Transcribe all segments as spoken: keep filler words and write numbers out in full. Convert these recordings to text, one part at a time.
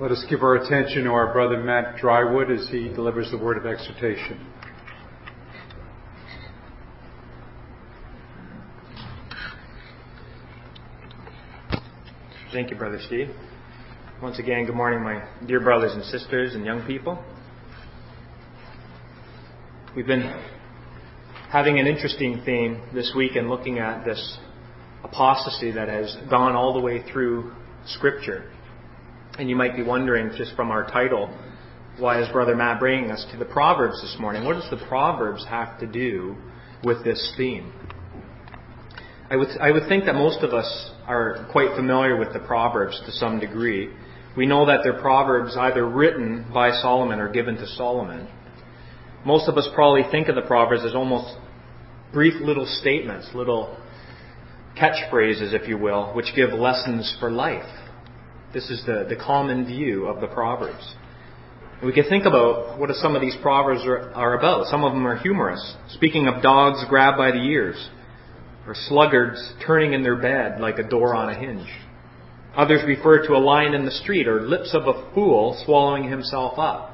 Let us give our attention to our brother Matt Drywood as he delivers the word of exhortation. Thank you, Brother Steve. Once again, good morning, my dear brothers and sisters and young people. We've been having an interesting theme this week in looking at this apostasy that has gone all the way through Scripture. And you might be wondering, just from our title, why is Brother Matt bringing us to the Proverbs this morning? What does the Proverbs have to do with this theme? I would, I would think that most of us are quite familiar with the Proverbs to some degree. We know that they're Proverbs either written by Solomon or given to Solomon. Most of us probably think of the Proverbs as almost brief little statements, little catchphrases, if you will, which give lessons for life. This is the, the common view of the Proverbs. And we can think about what some of these Proverbs are, are about. Some of them are humorous, speaking of dogs grabbed by the ears, or sluggards turning in their bed like a door on a hinge. Others refer to a lion in the street, or lips of a fool swallowing himself up.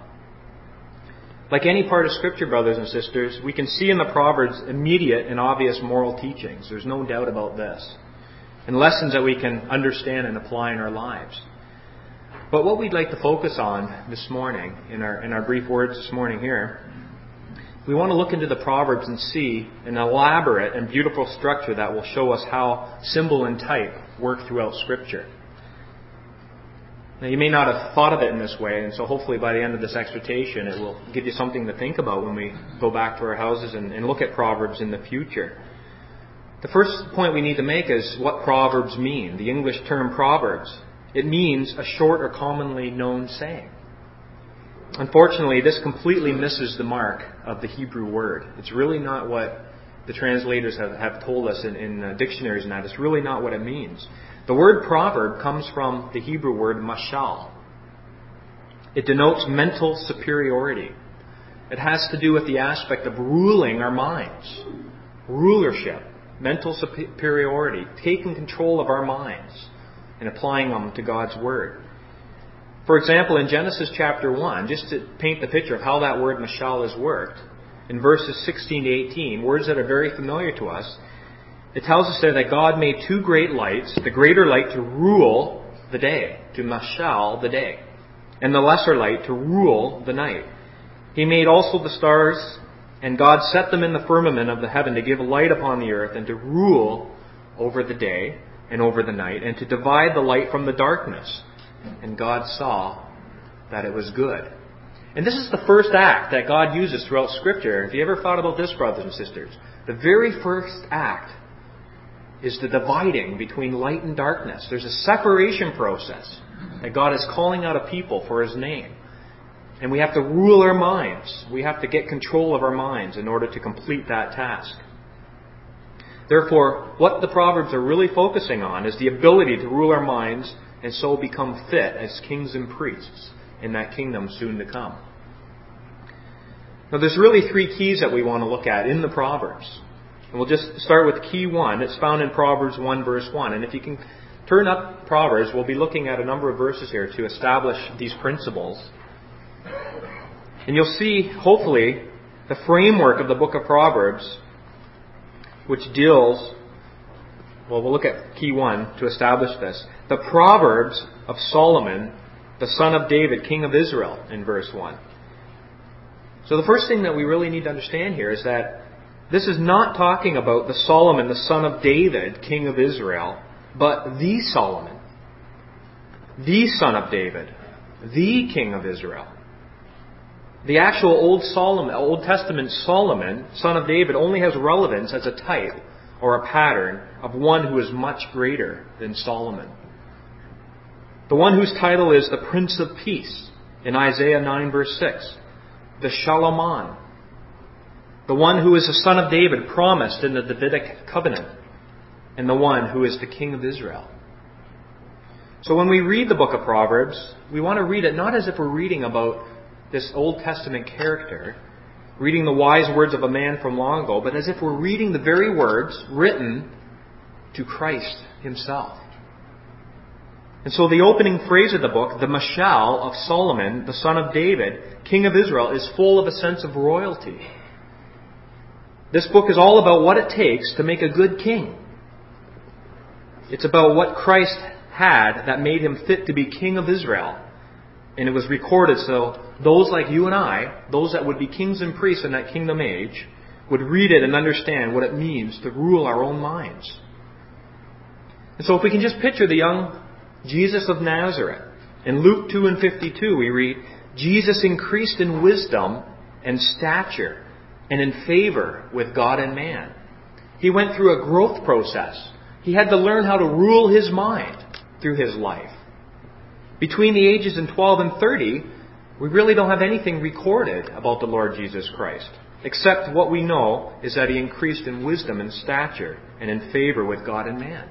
Like any part of Scripture, brothers and sisters, we can see in the Proverbs immediate and obvious moral teachings. There's no doubt about this. And lessons that we can understand and apply in our lives. But what we'd like to focus on this morning, in our in our brief words this morning here, we want to look into the Proverbs and see an elaborate and beautiful structure that will show us how symbol and type work throughout Scripture. Now, you may not have thought of it in this way, and so hopefully by the end of this exhortation it will give you something to think about when we go back to our houses and, and look at Proverbs in the future. The first point we need to make is what Proverbs mean. The English term Proverbs. It means a short or commonly known saying. Unfortunately, this completely misses the mark of the Hebrew word. It's really not what the translators have, have told us in, in uh, dictionaries and that. It's really not what it means. The word proverb comes from the Hebrew word mashal. It denotes mental superiority. It has to do with the aspect of ruling our minds. Rulership. Mental superiority. Taking control of our minds and applying them to God's Word. For example, in Genesis chapter one, just to paint the picture of how that word mashal has worked, in verses sixteen to eighteen, words that are very familiar to us, it tells us there that God made two great lights, the greater light to rule the day, to mashal the day, and the lesser light to rule the night. He made also the stars, and God set them in the firmament of the heaven to give light upon the earth and to rule over the day and over the night and to divide the light from the darkness. And God saw that it was good. And this is the first act that God uses throughout Scripture. If you ever thought about this, brothers and sisters, the very first act is the dividing between light and darkness. There's a separation process that God is calling out a people for His name. And we have to rule our minds. We have to get control of our minds in order to complete that task. Therefore, what the Proverbs are really focusing on is the ability to rule our minds and so become fit as kings and priests in that kingdom soon to come. Now, there's really three keys that we want to look at in the Proverbs. And we'll just start with key one. It's found in Proverbs one, verse one. And if you can turn up Proverbs, we'll be looking at a number of verses here to establish these principles. And you'll see, hopefully, the framework of the book of Proverbs, which deals, well, we'll look at key one to establish this. The Proverbs of Solomon, the son of David, king of Israel, in verse one. So the first thing that we really need to understand here is that this is not talking about the Solomon, the son of David, king of Israel, but the Solomon, the son of David, the king of Israel. The actual Old Solomon, Old Testament Solomon, son of David, only has relevance as a type or a pattern of one who is much greater than Solomon. The one whose title is the Prince of Peace in Isaiah nine verse six. The Shalom. The one who is the son of David promised in the Davidic covenant. And the one who is the King of Israel. So when we read the book of Proverbs, we want to read it not as if we're reading about this Old Testament character, reading the wise words of a man from long ago, but as if we're reading the very words written to Christ Himself. And so the opening phrase of the book, the Mashal of Solomon, the son of David, king of Israel, is full of a sense of royalty. This book is all about what it takes to make a good king. It's about what Christ had that made him fit to be king of Israel. And it was recorded so those like you and I, those that would be kings and priests in that kingdom age, would read it and understand what it means to rule our own minds. And so if we can just picture the young Jesus of Nazareth. In Luke two and fifty-two we read, Jesus increased in wisdom and stature and in favor with God and man. He went through a growth process. He had to learn how to rule his mind through his life. Between the ages of twelve and thirty, we really don't have anything recorded about the Lord Jesus Christ, except what we know is that he increased in wisdom and stature and in favor with God and man.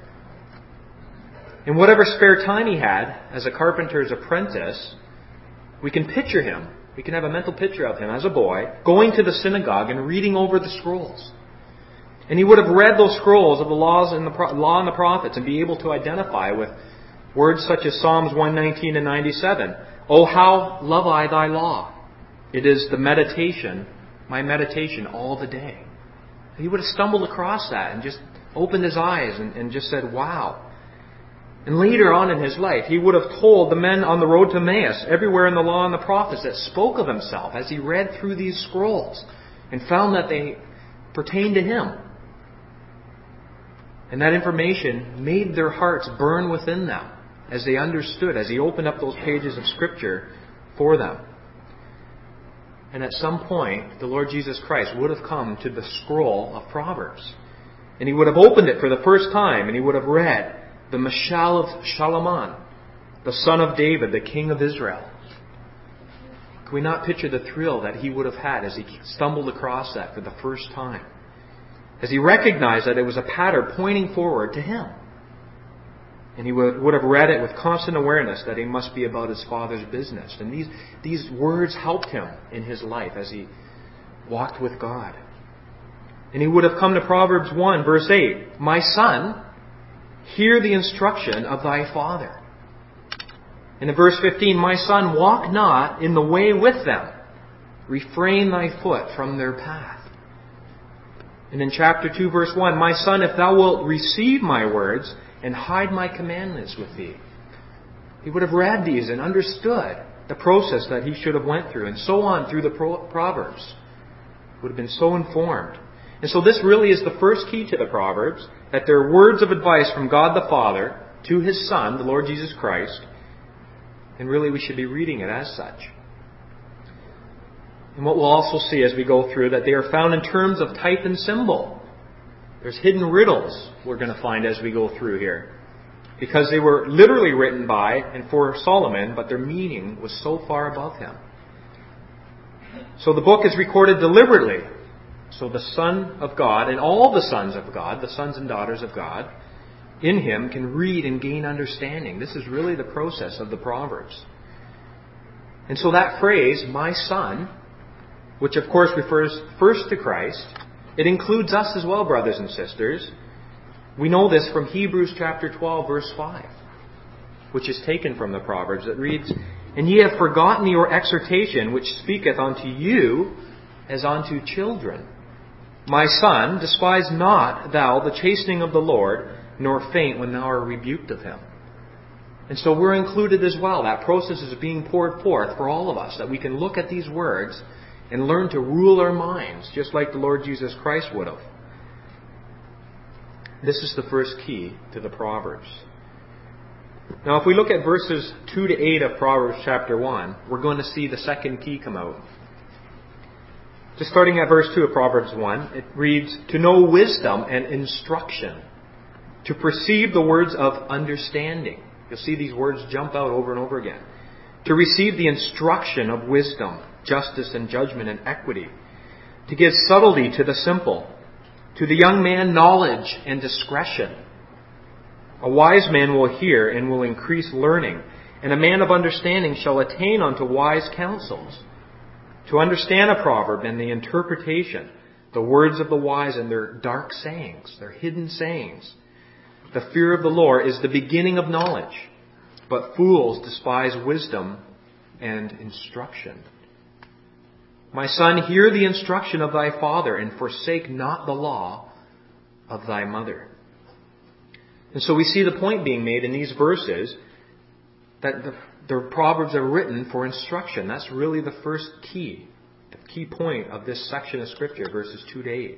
In whatever spare time he had as a carpenter's apprentice, we can picture him. We can have a mental picture of him as a boy going to the synagogue and reading over the scrolls. And he would have read those scrolls of the laws and the pro- law and the prophets and be able to identify with words such as Psalms one nineteen and ninety-seven. Oh, how love I thy law. It is the meditation, my meditation all the day. He would have stumbled across that and just opened his eyes and, and just said, wow. And later on in his life, he would have told the men on the road to Emmaus, everywhere in the law and the prophets, that spoke of himself as he read through these scrolls and found that they pertained to him. And that information made their hearts burn within them as they understood, as he opened up those pages of Scripture for them. And at some point, the Lord Jesus Christ would have come to the scroll of Proverbs. And he would have opened it for the first time, and he would have read the Mashal of Solomon, the son of David, the king of Israel. Can we not picture the thrill that he would have had as he stumbled across that for the first time? As he recognized that it was a pattern pointing forward to him. And he would, would have read it with constant awareness that he must be about his Father's business. And these, these words helped him in his life as he walked with God. And he would have come to Proverbs one, verse eight. My son, hear the instruction of thy father. And in verse fifteen, my son, walk not in the way with them. Refrain thy foot from their path. And in chapter two, verse one, my son, if thou wilt receive my words and hide my commandments with thee. He would have read these and understood the process that he should have went through, and so on through the Proverbs. Would have been so informed. And so this really is the first key to the Proverbs, that they're words of advice from God the Father to His Son, the Lord Jesus Christ. And really we should be reading it as such. And what we'll also see as we go through, that they are found in terms of type and symbol. There's hidden riddles we're going to find as we go through here. Because they were literally written by and for Solomon, but their meaning was so far above him. So the book is recorded deliberately. So the Son of God and all the sons of God, the sons and daughters of God, in Him can read and gain understanding. This is really the process of the Proverbs. And so that phrase, my son, which of course refers first to Christ, it includes us as well, brothers and sisters. We know this from Hebrews chapter twelve, verse five, which is taken from the Proverbs. It reads, and ye have forgotten your exhortation, which speaketh unto you as unto children. My son, despise not thou the chastening of the Lord, nor faint when thou art rebuked of Him. And so we're included as well. That process is being poured forth for all of us, that we can look at these words and learn to rule our minds, just like the Lord Jesus Christ would have. This is the first key to the Proverbs. Now, if we look at verses two to eight of Proverbs chapter one, we're going to see the second key come out. Just starting at verse two of Proverbs one, it reads, to know wisdom and instruction, to perceive the words of understanding. You'll see these words jump out over and over again. To receive the instruction of wisdom, justice and judgment and equity. To give subtlety to the simple. To the young man knowledge and discretion. A wise man will hear and will increase learning, and a man of understanding shall attain unto wise counsels. To understand a proverb and the interpretation, the words of the wise and their dark sayings, their hidden sayings. The fear of the Lord is the beginning of knowledge, but fools despise wisdom and instruction. My son, hear the instruction of thy father, and forsake not the law of thy mother. And so we see the point being made in these verses that the, the Proverbs are written for instruction. That's really the first key, the key point of this section of Scripture, verses two to eight.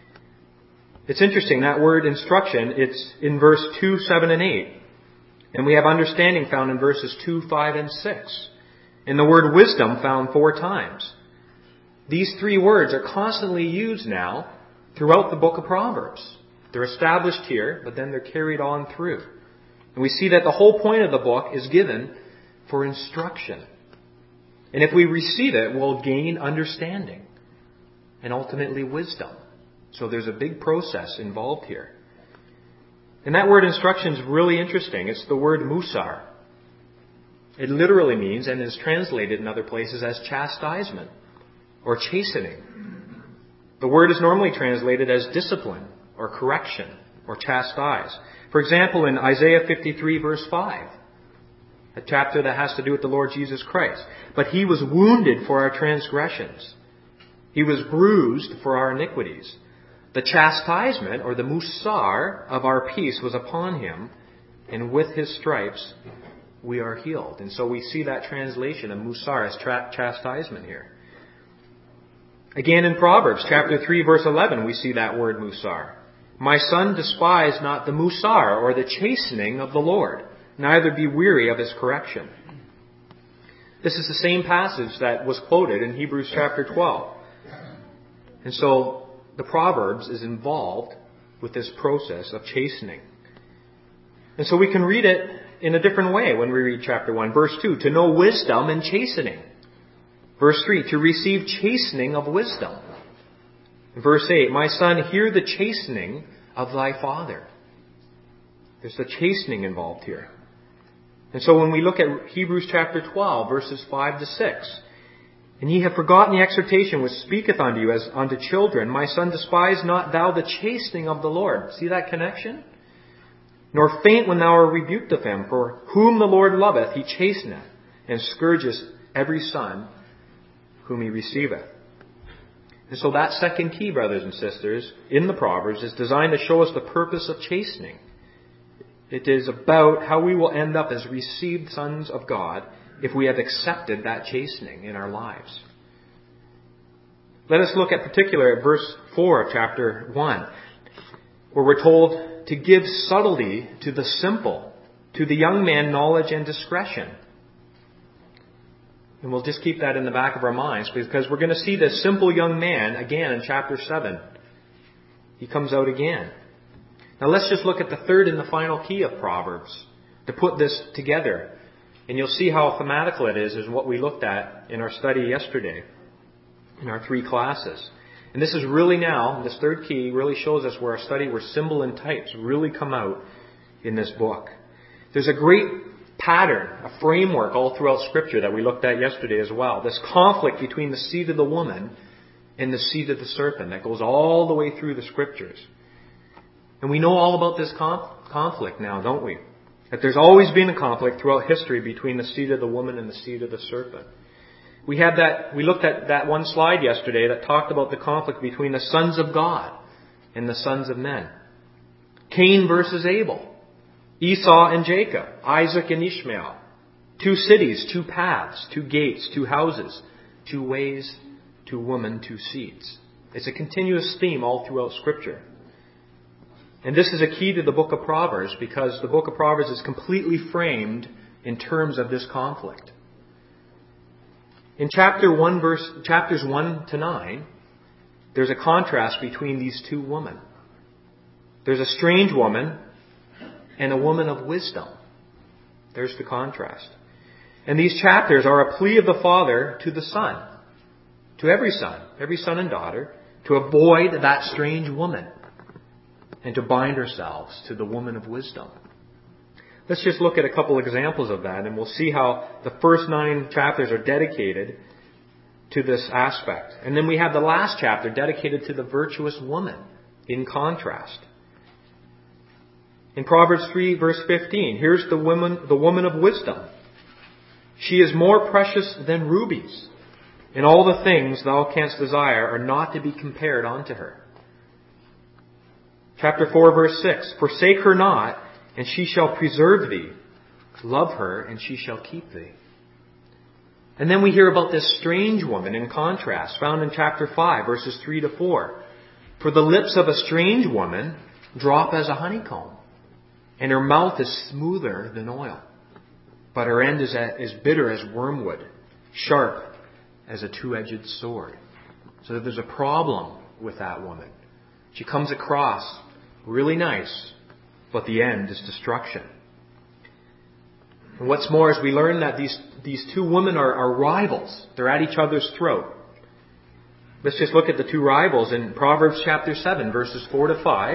It's interesting, that word instruction, it's in verse two, seven, and eight. And we have understanding found in verses two, five, and six. And the word wisdom found four times. These three words are constantly used now throughout the book of Proverbs. They're established here, but then they're carried on through. And we see that the whole point of the book is given for instruction. And if we receive it, we'll gain understanding and ultimately wisdom. So there's a big process involved here. And that word instruction is really interesting. It's the word musar. It literally means, and is translated in other places as chastisement or chastening. The word is normally translated as discipline or correction or chastise. For example, in Isaiah fifty-three verse five, a chapter that has to do with the Lord Jesus Christ. But he was wounded for our transgressions. He was bruised for our iniquities. The chastisement, or the musar, of our peace was upon him, and with his stripes we are healed. And so we see that translation of musar as tra- chastisement here. Again in Proverbs chapter three verse eleven we see that word musar. My son, despise not the musar, or the chastening of the Lord, neither be weary of his correction. This is the same passage that was quoted in Hebrews chapter twelve. And so the Proverbs is involved with this process of chastening. And so we can read it in a different way when we read chapter one. Verse two, to know wisdom and chastening. Verse three, to receive chastening of wisdom. Verse eight, my son, hear the chastening of thy father. There's the chastening involved here. And so when we look at Hebrews chapter twelve, verses five to six, and ye have forgotten the exhortation which speaketh unto you as unto children, my son, despise not thou the chastening of the Lord. See that connection? Nor faint when thou art rebuked of him, for whom the Lord loveth, he chasteneth, and scourgeth every son whom he receiveth. And so that second key, brothers and sisters, in the Proverbs is designed to show us the purpose of chastening. It is about how we will end up as received sons of God if we have accepted that chastening in our lives. Let us look at particular at verse four of chapter one, where we're told to give subtlety to the simple, to the young man knowledge and discretion. And we'll just keep that in the back of our minds, because we're going to see this simple young man again in chapter seven. He comes out again. Now let's just look at the third and the final key of Proverbs to put this together. And you'll see how thematical it is, is what we looked at in our study yesterday, in our three classes. And this is really now, this third key really shows us where our study, where symbol and types really come out in this book. There's a great pattern, a framework all throughout Scripture that we looked at yesterday as well. This conflict between the seed of the woman and the seed of the serpent that goes all the way through the Scriptures. And we know all about this conf- conflict now, don't we? That there's always been a conflict throughout history between the seed of the woman and the seed of the serpent. We had that, we looked at that one slide yesterday that talked about the conflict between the sons of God and the sons of men. Cain versus Abel. Esau and Jacob. Isaac and Ishmael. Two cities, two paths, two gates, two houses, two ways, two women, two seeds. It's a continuous theme all throughout Scripture. And this is a key to the book of Proverbs, because the book of Proverbs is completely framed in terms of this conflict. In chapter one, verse, chapters one to nine, there's a contrast between these two women. There's a strange woman and a woman of wisdom. There's the contrast. And these chapters are a plea of the father to the son, to every son, every son and daughter, to avoid that strange woman and to bind ourselves to the woman of wisdom. Let's just look at a couple examples of that, and we'll see how the first nine chapters are dedicated to this aspect. And then we have the last chapter dedicated to the virtuous woman, in contrast. In Proverbs three, verse fifteen, here's the woman, the woman of wisdom. She is more precious than rubies, and all the things thou canst desire are not to be compared unto her. Chapter four, verse six, forsake her not, and she shall preserve thee. Love her, and she shall keep thee. And then we hear about this strange woman in contrast, found in chapter five, verses three to four. For the lips of a strange woman drop as a honeycomb, and her mouth is smoother than oil. But her end is as bitter as wormwood, sharp as a two-edged sword. So there's a problem with that woman. She comes across really nice, but the end is destruction. And what's more is we learn that these, these two women are, are rivals. They're at each other's throat. Let's just look at the two rivals in Proverbs chapter seven, verses four to five.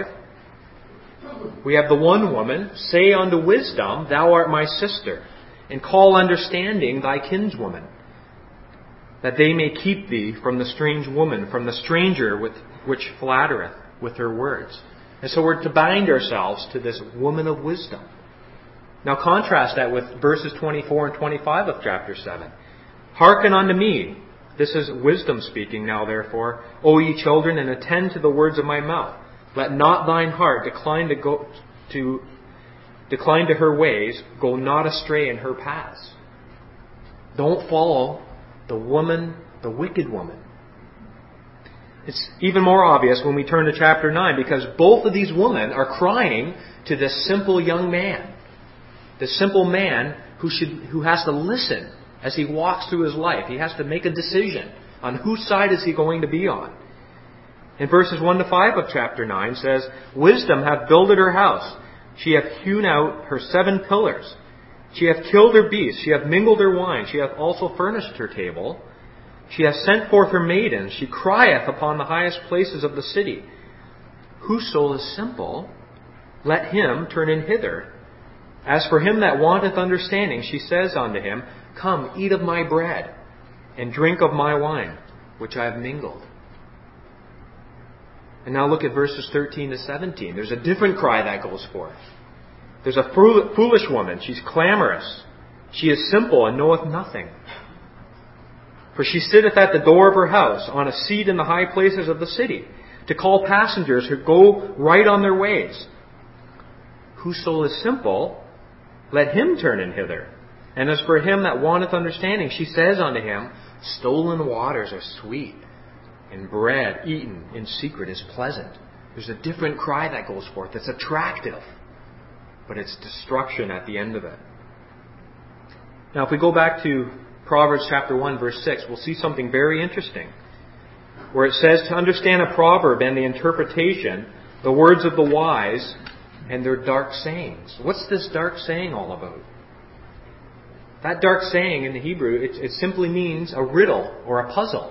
We have the one woman, say unto wisdom, thou art my sister, and call understanding thy kinswoman, that they may keep thee from the strange woman, from the stranger with which flattereth with her words. And so we're to bind ourselves to this woman of wisdom. Now contrast that with verses twenty-four and twenty-five of chapter seven. Hearken unto me. This is wisdom speaking now, therefore, O ye children, and attend to the words of my mouth. Let not thine heart decline to go to decline to her ways, go not astray in her paths. Don't follow the woman, the wicked woman. It's even more obvious when we turn to chapter nine, because both of these women are crying to this simple young man. This simple man who should who has to listen as he walks through his life. He has to make a decision on whose side is he going to be on. In verses one to five of chapter nine says, wisdom hath builded her house. She hath hewn out her seven pillars. She hath killed her beasts. She hath mingled her wine. She hath also furnished her table. She hath sent forth her maidens. She crieth upon the highest places of the city. Whoso is simple, let him turn in hither. As for him that wanteth understanding, she says unto him, come, eat of my bread, and drink of my wine, which I have mingled. And now look at verses thirteen to seventeen. There's a different cry that goes forth. There's a foolish woman. She's clamorous. She is simple and knoweth nothing. For she sitteth at the door of her house, on a seat in the high places of the city, to call passengers who go right on their ways. Whoso is simple, let him turn in hither. And as for him that wanteth understanding, she says unto him, stolen waters are sweet, and bread eaten in secret is pleasant. There's a different cry that goes forth. It's attractive, but it's destruction at the end of it. Now, if we go back to Proverbs chapter one, verse six, we'll see something very interesting, where it says to understand a proverb and the interpretation, the words of the wise and their dark sayings. What's this dark saying all about? That dark saying in the Hebrew, it, it simply means a riddle or a puzzle.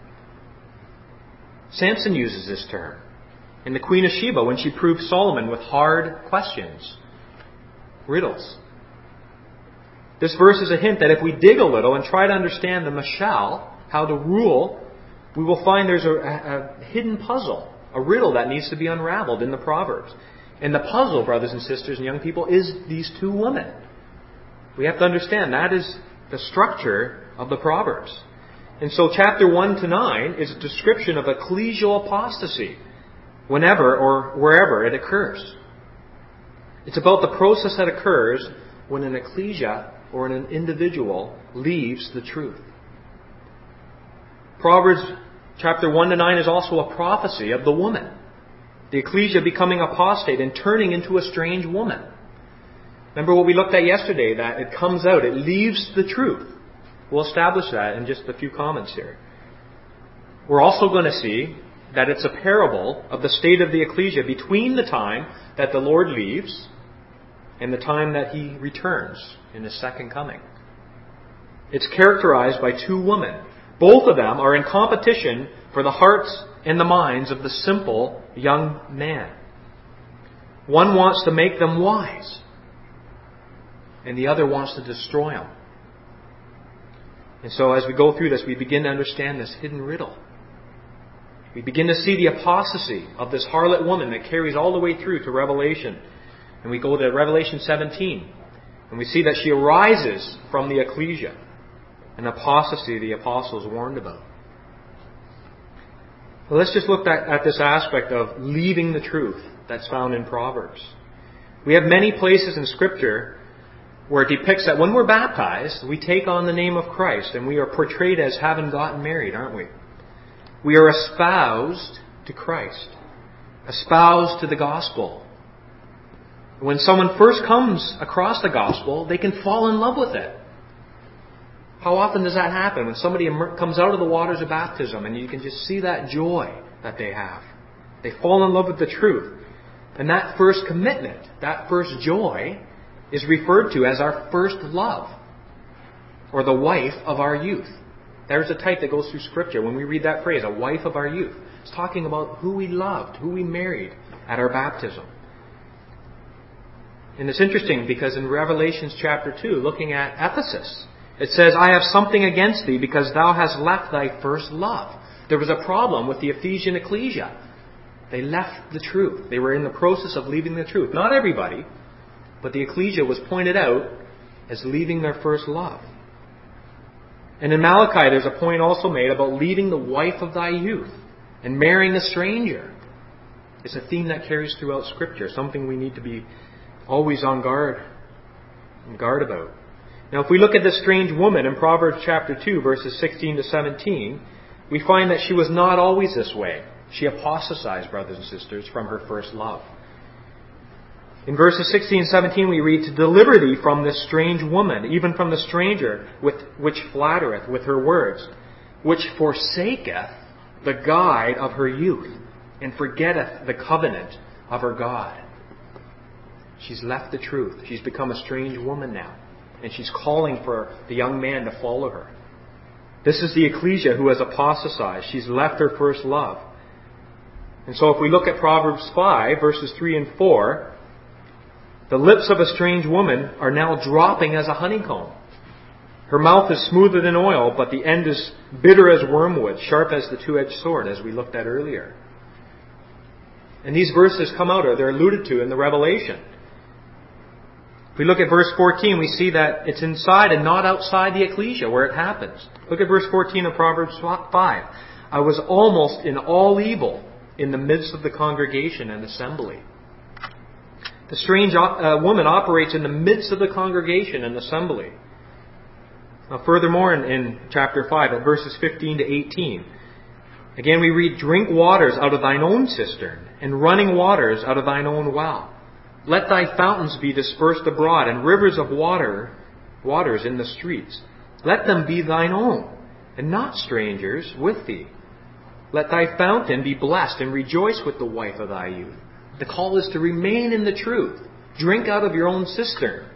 Samson uses this term. And the Queen of Sheba, when she proved Solomon with hard questions, riddles. This verse is a hint that if we dig a little and try to understand the mashal, how to rule, we will find there's a, a, a hidden puzzle, a riddle that needs to be unraveled in the Proverbs. And the puzzle, brothers and sisters and young people, is these two women. We have to understand that is the structure of the Proverbs. And so chapter one to nine is a description of ecclesial apostasy whenever or wherever it occurs. It's about the process that occurs when an ecclesia or an individual leaves the truth. Proverbs chapter one to nine is also a prophecy of the woman. The ecclesia becoming apostate and turning into a strange woman. Remember what we looked at yesterday, that it comes out, it leaves the truth. We'll establish that in just a few comments here. We're also going to see that it's a parable of the state of the ecclesia between the time that the Lord leaves and the time that He returns in His second coming. It's characterized by two women. Both of them are in competition for the hearts and the minds of the simple young man. One wants to make them wise, and the other wants to destroy them. And so as we go through this, we begin to understand this hidden riddle. We begin to see the apostasy of this harlot woman that carries all the way through to Revelation. And we go to Revelation seventeen, and we see that she arises from the ecclesia, an apostasy the apostles warned about. Well, let's just look at, at this aspect of leaving the truth that's found in Proverbs. We have many places in Scripture where it depicts that when we're baptized, we take on the name of Christ, and we are portrayed as having gotten married, aren't we? We are espoused to Christ, espoused to the gospel. When someone first comes across the gospel, they can fall in love with it. How often does that happen? When somebody comes out of the waters of baptism and you can just see that joy that they have. They fall in love with the truth. And that first commitment, that first joy, is referred to as our first love, or the wife of our youth. There's a type that goes through Scripture when we read that phrase, a wife of our youth. It's talking about who we loved, who we married at our baptism. And it's interesting because in Revelation chapter two, looking at Ephesus, it says, I have something against thee because thou hast left thy first love. There was a problem with the Ephesian ecclesia. They left the truth. They were in the process of leaving the truth. Not everybody, but the ecclesia was pointed out as leaving their first love. And in Malachi, there's a point also made about leaving the wife of thy youth and marrying a stranger. It's a theme that carries throughout Scripture, something we need to be always on guard, on guard about. Now, if we look at this strange woman in Proverbs chapter two, verses sixteen to seventeen, we find that she was not always this way. She apostatized, brothers and sisters, from her first love. In verses sixteen and seventeen we read, to deliver thee from this strange woman, even from the stranger with, which flattereth with her words, which forsaketh the guide of her youth, and forgetteth the covenant of her God. She's left the truth. She's become a strange woman now. And she's calling for the young man to follow her. This is the ecclesia who has apostatized. She's left her first love. And so if we look at Proverbs five, verses three and four, the lips of a strange woman are now dropping as a honeycomb. Her mouth is smoother than oil, but the end is bitter as wormwood, sharp as the two-edged sword, as we looked at earlier. And these verses come out, or they're alluded to in the Revelation. If we look at verse fourteen, we see that it's inside and not outside the ecclesia where it happens. Look at verse fourteen of Proverbs five. I was almost in all evil in the midst of the congregation and assembly. The strange uh, woman operates in the midst of the congregation and assembly. Now, furthermore, in, in chapter five, at verses fifteen to eighteen, again we read, drink waters out of thine own cistern, and running waters out of thine own well. Let thy fountains be dispersed abroad, and rivers of water, waters in the streets. Let them be thine own, and not strangers with thee. Let thy fountain be blessed, and rejoice with the wife of thy youth. The call is to remain in the truth. Drink out of your own cistern.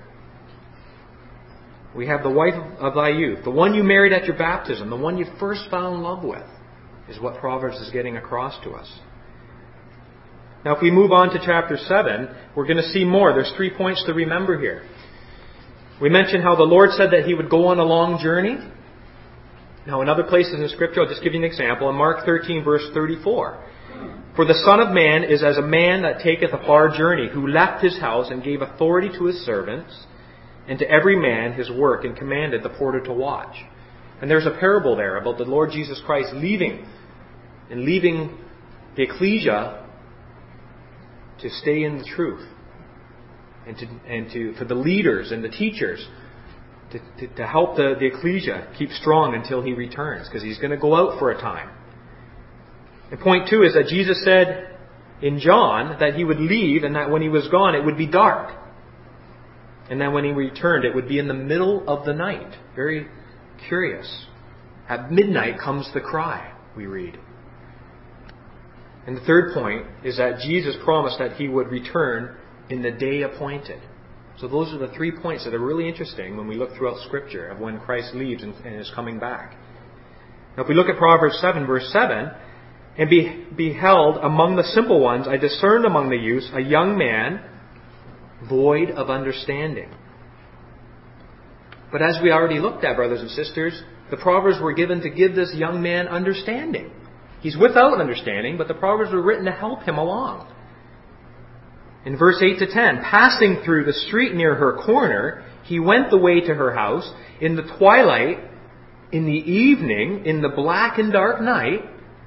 We have the wife of thy youth, the one you married at your baptism, the one you first found love with, is what Proverbs is getting across to us. Now, if we move on to chapter seven, we're going to see more. There's three points to remember here. We mentioned how the Lord said that He would go on a long journey. Now, in other places in Scripture, I'll just give you an example. In Mark thirteen, verse thirty-four. For the Son of Man is as a man that taketh a far journey, who left his house and gave authority to his servants, and to every man his work, and commanded the porter to watch. And there's a parable there about the Lord Jesus Christ leaving, and leaving the ecclesia to stay in the truth, and to and to for the leaders and the teachers to, to, to help the, the ecclesia keep strong until He returns, because He's going to go out for a time. And point two is that Jesus said in John that He would leave, and that when He was gone it would be dark. And then when He returned it would be in the middle of the night. Very curious. At midnight comes the cry, we read. And the third point is that Jesus promised that He would return in the day appointed. So those are the three points that are really interesting when we look throughout Scripture of when Christ leaves and, and is coming back. Now if we look at Proverbs seven, verse seven, and be, beheld among the simple ones, I discerned among the youths a young man void of understanding. But as we already looked at, brothers and sisters, the Proverbs were given to give this young man understanding. He's without understanding, but the Proverbs were written to help him along. In verse eight to ten, passing through the street near her corner, he went the way to her house. In the twilight, in the evening, in the black and dark night,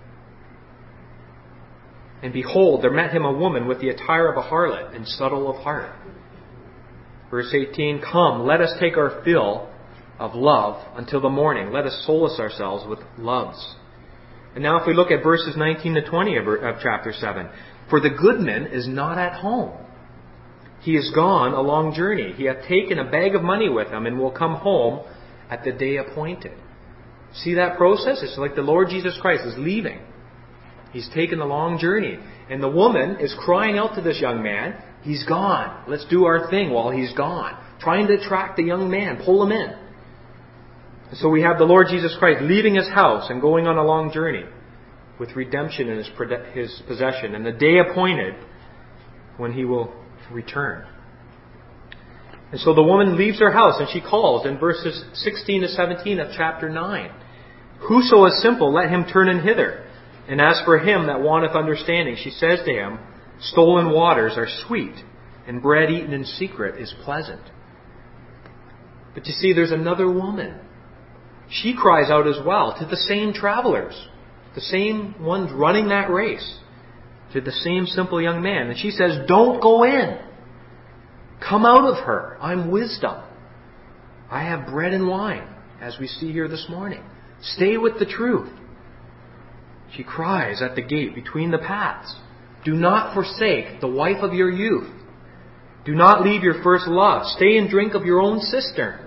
and behold, there met him a woman with the attire of a harlot and subtle of heart. Verse eighteen, come, let us take our fill of love until the morning. Let us solace ourselves with loves. And now if we look at verses nineteen to twenty of, of chapter seven. For the goodman is not at home. He is gone a long journey. He hath taken a bag of money with him and will come home at the day appointed. See that process? It's like the Lord Jesus Christ is leaving. He's taken a long journey. And the woman is crying out to this young man, he's gone. Let's do our thing while he's gone. Trying to attract the young man, pull him in. And so we have the Lord Jesus Christ leaving his house and going on a long journey with redemption in his, his possession and the day appointed when he will return. And so the woman leaves her house and she calls in verses sixteen to seventeen of chapter nine. Whoso is simple, let him turn in hither. And as for him that wanteth understanding, she says to him, stolen waters are sweet, and bread eaten in secret is pleasant. But you see, there's another woman. She cries out as well to the same travelers, the same ones running that race, to the same simple young man. And she says, don't go in. Come out of her. I'm wisdom. I have bread and wine, as we see here this morning. Stay with the truth. She cries at the gate between the paths. Do not forsake the wife of your youth. Do not leave your first love. Stay and drink of your own cistern.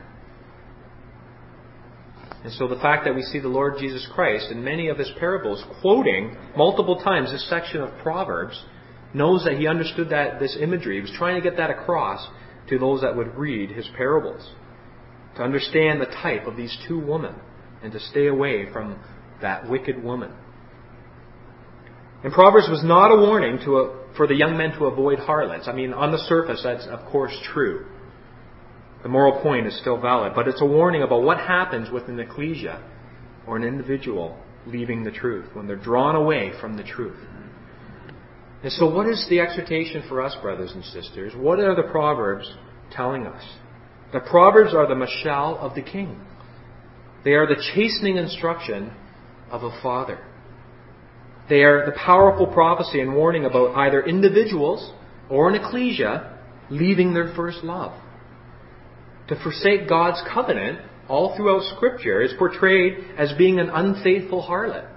And so the fact that we see the Lord Jesus Christ in many of his parables quoting multiple times this section of Proverbs knows that he understood that this imagery. He was trying to get that across to those that would read his parables. To understand the type of these two women and to stay away from that wicked woman. And Proverbs was not a warning to a, for the young men to avoid harlots. I mean, on the surface, that's of course true. The moral point is still valid, but it's a warning about what happens with an ecclesia or an individual leaving the truth, when they're drawn away from the truth. And so what is the exhortation for us, brothers and sisters? What are the Proverbs telling us? The Proverbs are the mashal of the king. They are the chastening instruction of a father. They are the powerful prophecy and warning about either individuals or an ecclesia leaving their first love. To forsake God's covenant all throughout Scripture is portrayed as being an unfaithful harlot.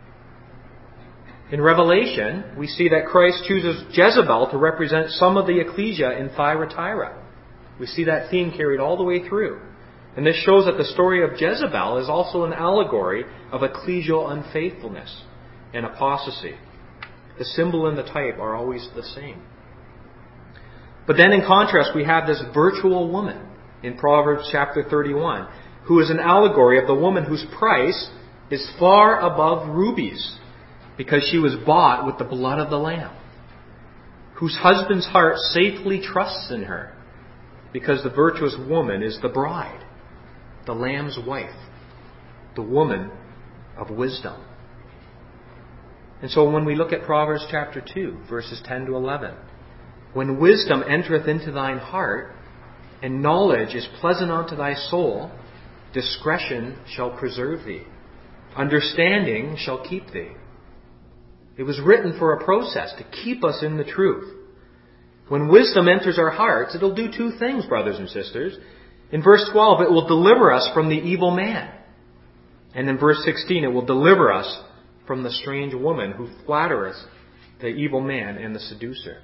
In Revelation, we see that Christ chooses Jezebel to represent some of the ecclesia in Thyatira. We see that theme carried all the way through. And this shows that the story of Jezebel is also an allegory of ecclesial unfaithfulness and apostasy. The symbol and the type are always the same. But then in contrast, we have this virtual woman in Proverbs chapter thirty-one, who is an allegory of the woman whose price is far above rubies, because she was bought with the blood of the Lamb, whose husband's heart safely trusts in her, because the virtuous woman is the bride, the Lamb's wife, the woman of wisdom. And so when we look at Proverbs chapter two, verses ten to eleven, when wisdom entereth into thine heart, and knowledge is pleasant unto thy soul, discretion shall preserve thee. Understanding shall keep thee. It was written for a process to keep us in the truth. When wisdom enters our hearts, it'll do two things, brothers and sisters. In verse twelve, it will deliver us from the evil man. And in verse sixteen, it will deliver us from the strange woman who flattereth the evil man and the seducer.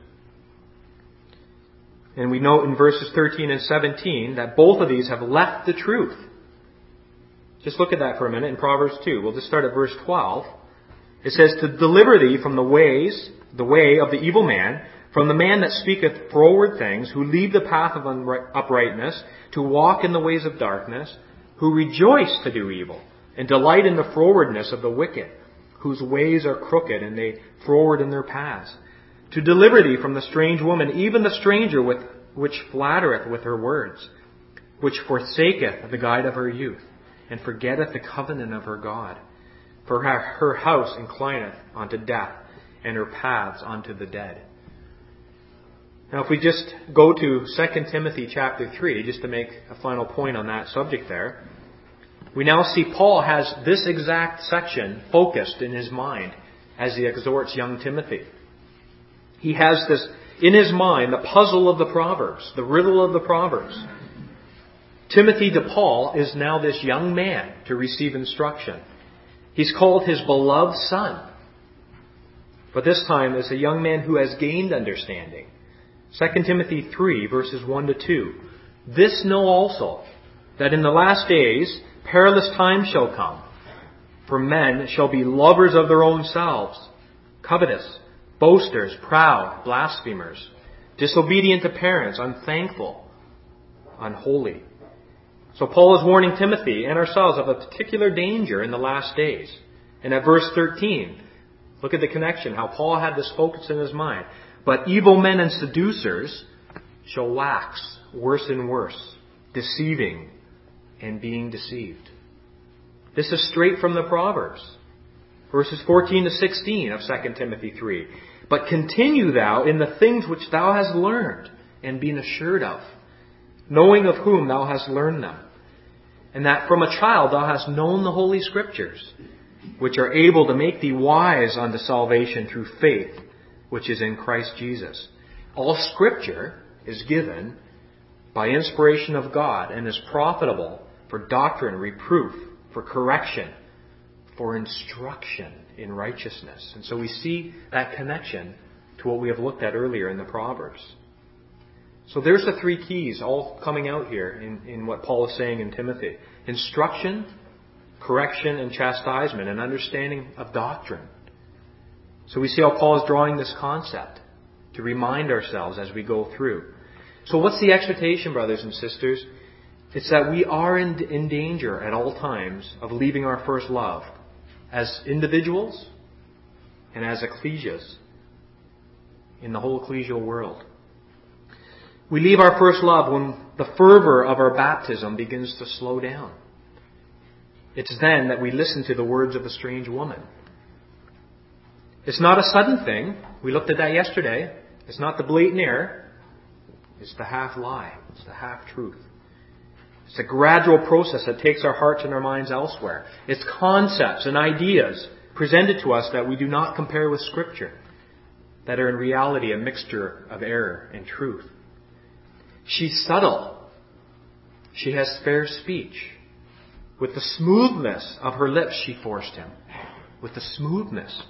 And we note in verses thirteen and seventeen that both of these have left the truth. Just look at that for a minute in Proverbs two. We'll just start at verse twelve. It says, to deliver thee from the ways, the way of the evil man, from the man that speaketh froward things, who leave the path of uprightness, to walk in the ways of darkness, who rejoice to do evil, and delight in the frowardness of the wicked, whose ways are crooked, and they froward in their paths. To deliver thee from the strange woman, even the stranger with which flattereth with her words, which forsaketh the guide of her youth, and forgetteth the covenant of her God. For her, her house inclineth unto death, and her paths unto the dead. Now, if we just go to Second Timothy chapter three, just to make a final point on that subject there, we now see Paul has this exact section focused in his mind as he exhorts young Timothy. He has this in his mind, the puzzle of the Proverbs, the riddle of the Proverbs. Timothy to Paul is now this young man to receive instruction. He's called his beloved son. But this time as a young man who has gained understanding. Second Timothy three, verses one to two. This know also, that in the last days perilous times shall come. For men shall be lovers of their own selves, covetous, boasters, proud, blasphemers, disobedient to parents, unthankful, unholy. So Paul is warning Timothy and ourselves of a particular danger in the last days. And at verse thirteen, look at the connection, how Paul had this focus in his mind. But evil men and seducers shall wax worse and worse, deceiving and being deceived. This is straight from the Proverbs. Verses fourteen to sixteen of Second Timothy three. But continue thou in the things which thou hast learned and been assured of, knowing of whom thou hast learned them, and that from a child thou hast known the Holy Scriptures, which are able to make thee wise unto salvation through faith, which is in Christ Jesus. All Scripture is given by inspiration of God and is profitable for doctrine, reproof, for correction, for instruction in righteousness. And so we see that connection to what we have looked at earlier in the Proverbs. So there's the three keys all coming out here in, in what Paul is saying in Timothy. Instruction, correction, and chastisement, and understanding of doctrine. So we see how Paul is drawing this concept to remind ourselves as we go through. So what's the exhortation, brothers and sisters? It's that we are in, in danger at all times of leaving our first love as individuals and as ecclesias in the whole ecclesial world. We leave our first love when the fervor of our baptism begins to slow down. It's then that we listen to the words of a strange woman. It's not a sudden thing. We looked at that yesterday. It's not the blatant error. It's the half lie. It's the half truth. It's a gradual process that takes our hearts and our minds elsewhere. It's concepts and ideas presented to us that we do not compare with Scripture, that are in reality a mixture of error and truth. She's subtle. She has fair speech. With the smoothness of her lips, she forced him. With the smoothness.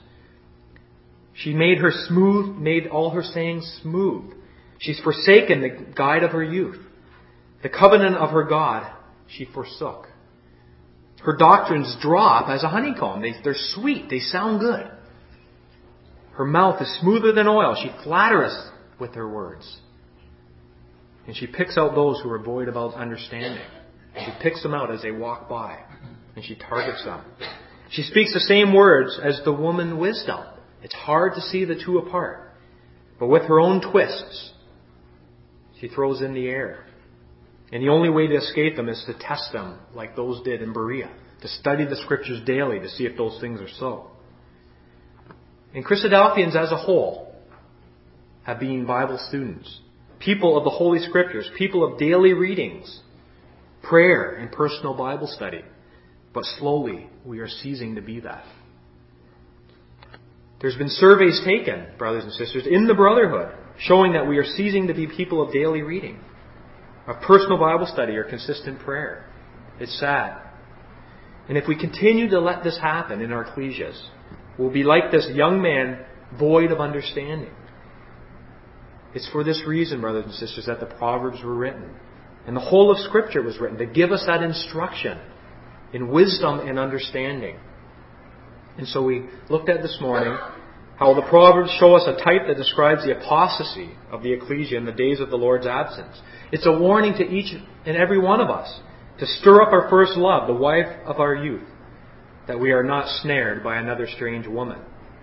She made her smooth, made all her sayings smooth. She's forsaken the guide of her youth. The covenant of her God she forsook. Her doctrines drop as a honeycomb. They, they're sweet. They sound good. Her mouth is smoother than oil. She flatters us with her words. And she picks out those who are void of understanding. She picks them out as they walk by. And she targets them. She speaks the same words as the woman wisdom. It's hard to see the two apart. But with her own twists, she throws in the air. And the only way to escape them is to test them like those did in Berea. To study the Scriptures daily to see if those things are so. And Christadelphians as a whole have been Bible students. People of the Holy Scriptures. People of daily readings. Prayer and personal Bible study. But slowly we are ceasing to be that. There's been surveys taken, brothers and sisters, in the brotherhood, showing that we are ceasing to be people of daily reading, of personal Bible study or consistent prayer. It's sad. And if we continue to let this happen in our ecclesias, we'll be like this young man void of understanding. It's for this reason, brothers and sisters, that the Proverbs were written. And the whole of Scripture was written to give us that instruction in wisdom and understanding. And so we looked at this morning how the Proverbs show us a type that describes the apostasy of the ecclesia in the days of the Lord's absence. It's a warning to each and every one of us to stir up our first love, the wife of our youth, that we are not snared by another strange woman.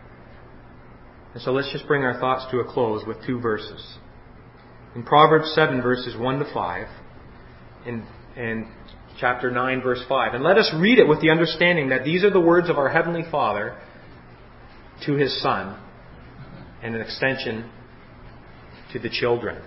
And so let's just bring our thoughts to a close with two verses. In Proverbs seven, verses one to five, and, and chapter nine, verse five. And let us read it with the understanding that these are the words of our Heavenly Father to His Son, and an extension to the children,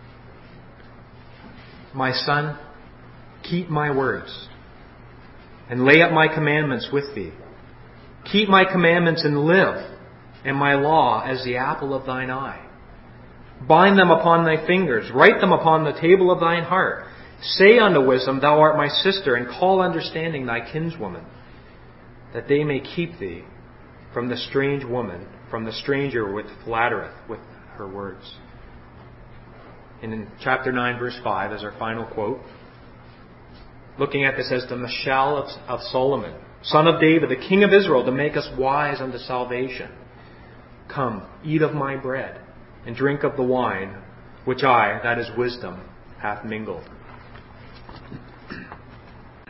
"My son, keep my words, and lay up my commandments with thee. Keep my commandments and live, and my law as the apple of thine eye. Bind them upon thy fingers, write them upon the table of thine heart. Say unto wisdom, Thou art my sister, and call understanding thy kinswoman, that they may keep thee from the strange woman, from the stranger which flattereth with her words." And in chapter nine, verse five, as our final quote, looking at this as the Mashal of, of Solomon, son of David, the king of Israel, to make us wise unto salvation. "Come, eat of my bread, and drink of the wine, which I," that is wisdom, "hath mingled